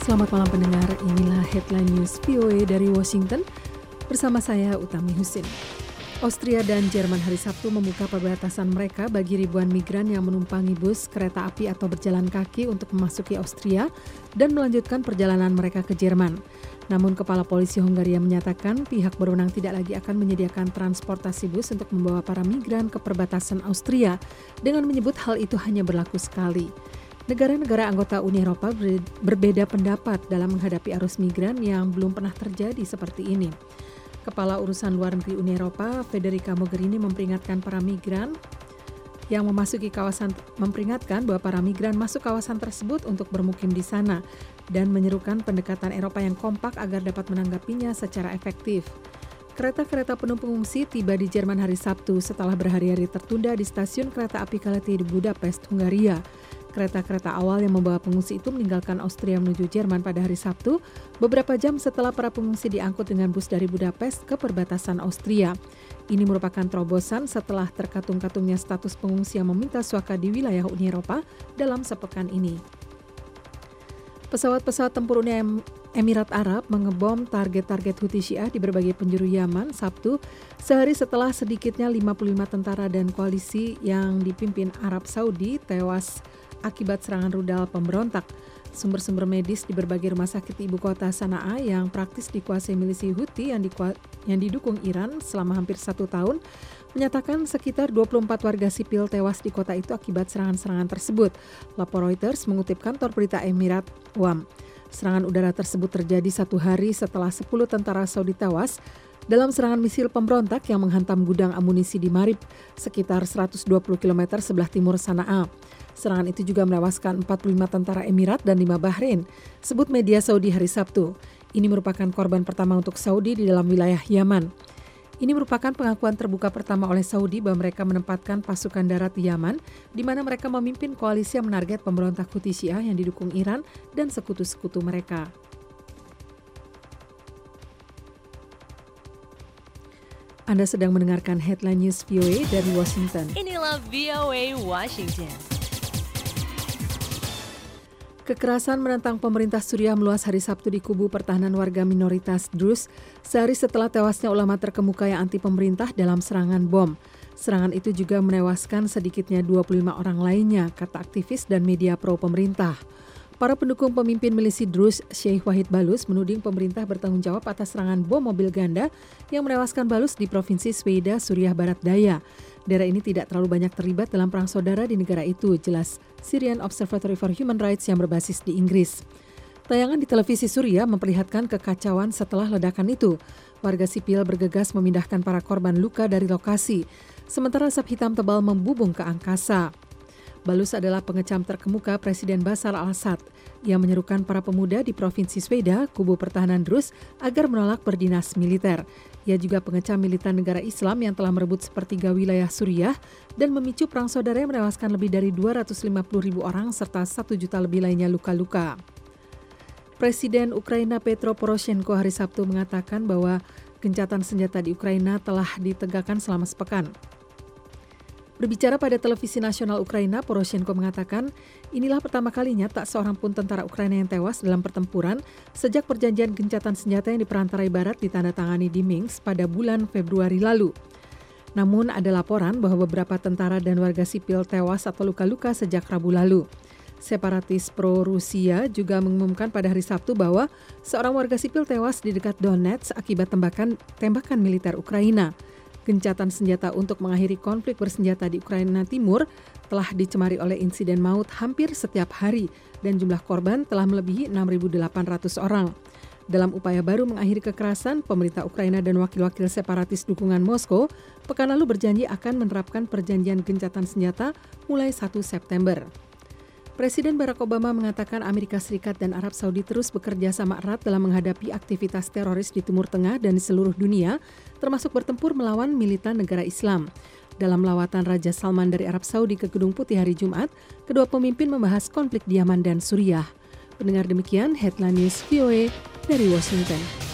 Selamat malam pendengar, inilah Headline News VOA dari Washington bersama saya Utami Husin. Austria dan Jerman hari Sabtu membuka perbatasan mereka bagi ribuan migran yang menumpangi bus, kereta api atau berjalan kaki untuk memasuki Austria dan melanjutkan perjalanan mereka ke Jerman. Namun Kepala Polisi Hungaria menyatakan pihak berwenang tidak lagi akan menyediakan transportasi bus untuk membawa para migran ke perbatasan Austria dengan menyebut hal itu hanya berlaku sekali. Negara-negara anggota Uni Eropa berbeda pendapat dalam menghadapi arus migran yang belum pernah terjadi seperti ini. Kepala Urusan Luar Negeri Uni Eropa, Federica Mogherini memperingatkan bahwa para migran masuk kawasan tersebut untuk bermukim di sana dan menyerukan pendekatan Eropa yang kompak agar dapat menanggapinya secara efektif. Kereta-kereta penuh pengungsi tiba di Jerman hari Sabtu setelah berhari-hari tertunda di stasiun kereta api Kaleti di Budapest, Hungaria. Kereta-kereta awal yang membawa pengungsi itu meninggalkan Austria menuju Jerman pada hari Sabtu, beberapa jam setelah para pengungsi diangkut dengan bus dari Budapest ke perbatasan Austria. Ini merupakan terobosan setelah terkatung-katungnya status pengungsi yang meminta suaka di wilayah Uni Eropa dalam sepekan ini. Pesawat-pesawat tempur Uni Emirat Arab mengebom target-target Houthi Syiah di berbagai penjuru Yaman Sabtu, sehari setelah sedikitnya 55 tentara dan koalisi yang dipimpin Arab Saudi tewas akibat serangan rudal pemberontak. Sumber-sumber medis di berbagai rumah sakit di ibu kota Sanaa yang praktis dikuasai milisi Houthi yang didukung Iran selama hampir 1 tahun menyatakan sekitar 24 warga sipil tewas di kota itu akibat serangan-serangan tersebut. Lapor Reuters mengutip kantor berita Emirat WAM. Serangan udara tersebut terjadi 1 hari setelah 10 tentara Saudi tewas dalam serangan misil pemberontak yang menghantam gudang amunisi di Marib, sekitar 120 km sebelah timur Sanaa. Serangan itu juga menewaskan 45 tentara Emirat dan 5 Bahrain, sebut media Saudi hari Sabtu. Ini merupakan korban pertama untuk Saudi di dalam wilayah Yaman. Ini merupakan pengakuan terbuka pertama oleh Saudi bahwa mereka menempatkan pasukan darat di Yaman, di mana mereka memimpin koalisi yang menarget pemberontak Houthi Syiah yang didukung Iran dan sekutu-sekutu mereka. Anda sedang mendengarkan Headline News VOA dari Washington. Inilah VOA Washington. Kekerasan menentang pemerintah Suriah meluas hari Sabtu di kubu pertahanan warga minoritas Druze sehari setelah tewasnya ulama terkemuka yang anti pemerintah dalam serangan bom. Serangan itu juga menewaskan sedikitnya 25 orang lainnya, kata aktivis dan media pro pemerintah. Para pendukung pemimpin milisi Druze, Sheikh Wahid Balus, menuding pemerintah bertanggung jawab atas serangan bom mobil ganda yang menewaskan Balus di Provinsi Sweda, Suriah Barat Daya. Daerah ini tidak terlalu banyak terlibat dalam perang saudara di negara itu, jelas Syrian Observatory for Human Rights yang berbasis di Inggris. Tayangan di televisi Suriah memperlihatkan kekacauan setelah ledakan itu. Warga sipil bergegas memindahkan para korban luka dari lokasi, sementara asap hitam tebal membubung ke angkasa. Balus adalah pengecam terkemuka Presiden Bashar al-Assad. Ia menyerukan para pemuda di Provinsi Sweda, kubu pertahanan Druze, agar menolak berdinas militer. Ia juga pengecam militan negara Islam yang telah merebut sepertiga wilayah Suriah dan memicu perang saudara yang menewaskan lebih dari 250.000 orang serta 1 juta lebih lainnya luka-luka. Presiden Ukraina Petro Poroshenko hari Sabtu mengatakan bahwa gencatan senjata di Ukraina telah ditegakkan selama sepekan. Berbicara pada televisi nasional Ukraina, Poroshenko mengatakan, inilah pertama kalinya tak seorang pun tentara Ukraina yang tewas dalam pertempuran sejak perjanjian gencatan senjata yang diperantarai Barat ditandatangani di Minsk pada bulan Februari lalu. Namun ada laporan bahwa beberapa tentara dan warga sipil tewas atau luka-luka sejak Rabu lalu. Separatis pro-Rusia juga mengumumkan pada hari Sabtu bahwa seorang warga sipil tewas di dekat Donetsk akibat tembakan militer Ukraina. Gencatan senjata untuk mengakhiri konflik bersenjata di Ukraina Timur telah dicemari oleh insiden maut hampir setiap hari dan jumlah korban telah melebihi 6.800 orang. Dalam upaya baru mengakhiri kekerasan, pemerintah Ukraina dan wakil-wakil separatis dukungan Moskow pekan lalu berjanji akan menerapkan perjanjian gencatan senjata mulai 1 September. Presiden Barack Obama mengatakan Amerika Serikat dan Arab Saudi terus bekerja sama erat dalam menghadapi aktivitas teroris di Timur Tengah dan di seluruh dunia, termasuk bertempur melawan militan negara Islam. Dalam lawatan Raja Salman dari Arab Saudi ke Gedung Putih hari Jumat, kedua pemimpin membahas konflik di Yaman dan Suriah. Pendengar demikian, Headline News VOA dari Washington.